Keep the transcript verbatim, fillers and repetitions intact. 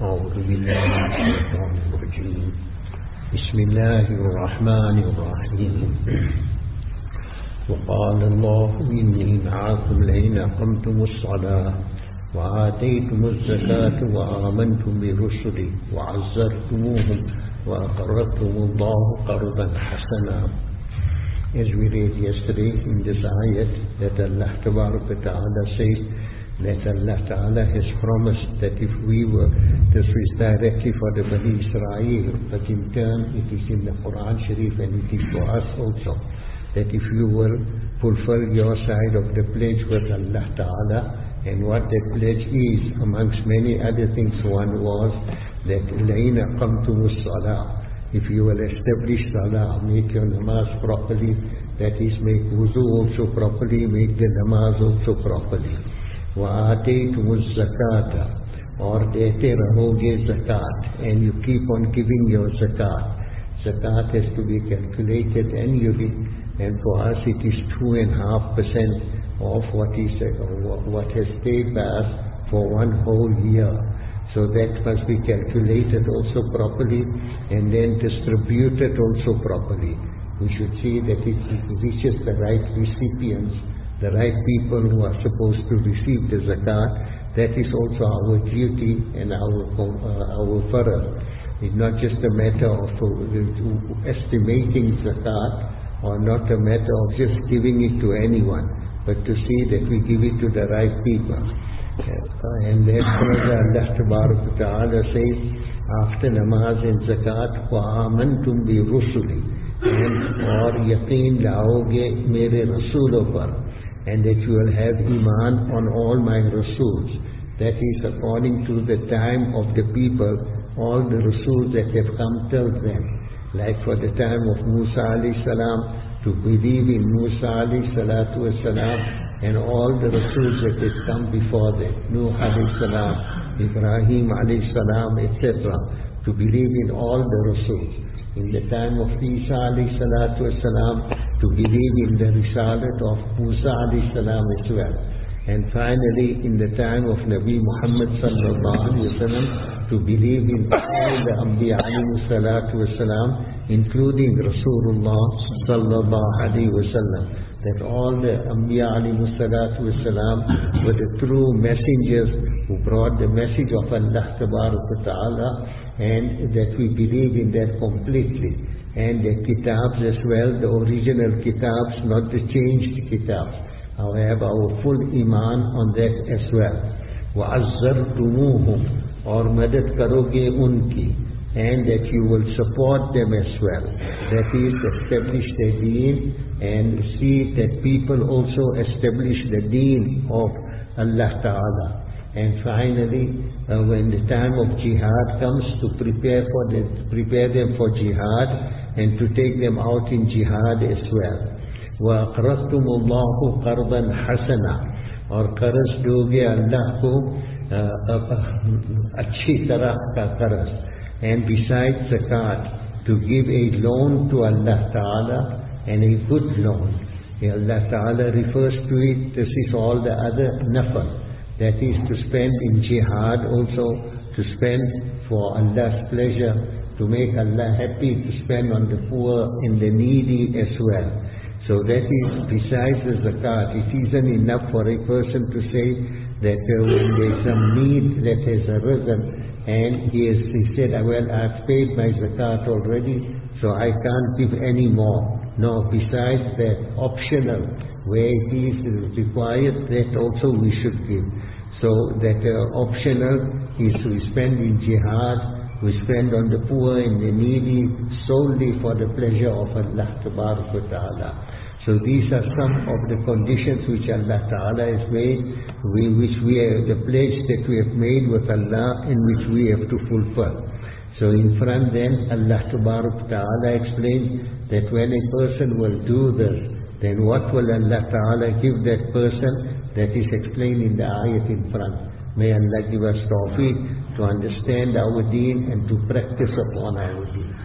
أعوذ بالله من الشيطان الرجيم بسم الله الرحمن الرحيم وقال الله إني معكم لئن أقمتم الصلاة وآتيتم الزكاة وآمنتم برسلي وعزرتموهم وأقرضتم الله قرضا حسنا. As we read yesterday in this ayat, that Allah Ta'ala says that Allah Ta'ala has promised that if we were, this is directly for the Bani Israel, but in turn it is in the Quran Sharif and it is for us also, that if you will fulfill your side of the pledge with Allah Ta'ala, and what that pledge is, amongst many other things, one was that لَإِنَ أَقَمْتُمُ الصَّلَاةِ, if you will establish salah, make your namaz properly, that is, make wuzu also properly, make the namaz also properly. وَآتَيْتُمُ الزَّكَاةَ, or dete rahoge zakat, and you keep on giving your zakat. Zakat has to be calculated annually, and for us it is two and a half percent of what is uh, what has stayed by us for one whole year. So that must be calculated also properly and then distributed also properly. We should see that it reaches the right recipients, the right people who are supposed to receive the zakat. That is also our duty and our uh, our farad. It's not just a matter of uh, estimating zakat, or not a matter of just giving it to anyone, but to see that we give it to the right people. And therefore Allah Ta'ala says, after namaz and zakat, وَآمَنْتُمْ بِرُسُلِ, and or yaqeen laoge mere rasoolon par, and that you will have iman on all my rasools. That is according to the time of the people, all the rasools that have come till them. Like for the time of Musa alayhi salam, to believe in Musa alayhi salatu wasalam, and all the Rasools that had come before them, Nuh alayhi salam, Ibrahim alayhi salam, et cetera, to believe in all the Rasools. In the time of Isa alayhi salatu wasalam, to believe in the Risalat of Musa alayhi salam as well. And finally, in the time of Nabi Muhammad sallallahu alayhi wasallam, to believe in all the Anbiya alayhi salatu wasalam, including Rasulullah sallallahu alayhi wasallam. That all the Anbiya alayhi salatu wasalam were the true messengers who brought the message of Allah Ta'ala, and that we believe in that completely. And the kitabs as well, the original kitabs, not the changed kitabs. However, our full iman on that as well. وَعَزَّرْتُمُوهُمْ, or madad karoge unki, and that you will support them as well. That is, establish the deen and see that people also establish the deen of Allah Ta'ala. And finally, uh, when the time of jihad comes, to prepare for the, prepare them for jihad and to take them out in jihad as well. وَأَقْرَضْتُمُ اللَّهُ قَرْضًا حَسَنًا, or qarz doge Allah ko achhi tarah ka qarz. And besides zakat, to give a loan to Allah Ta'ala, and a good loan. Allah Ta'ala refers to it, this is all the other nafal, that is to spend in jihad also, to spend for Allah's pleasure, to make Allah happy, to spend on the poor and the needy as well. So that is, besides the zakat, it isn't enough for a person to say that uh, when there is some need that has arisen, and he, has, he said, well, I've paid my zakat already, so I can't give any more. No, besides that, optional, where it is required, that also we should give. So that uh, optional is we spend in jihad, we spend on the poor and the needy solely for the pleasure of Allah Ta'ala. So these are some of the conditions which Allah Ta'ala has made, we, which we have, the pledge that we have made with Allah, and which we have to fulfill. So in front then, Allah Ta'ala explains that when a person will do this, then what will Allah Ta'ala give that person? That is explained in the ayat in front. May Allah give us tawfiq to understand our deen and to practice upon our deen.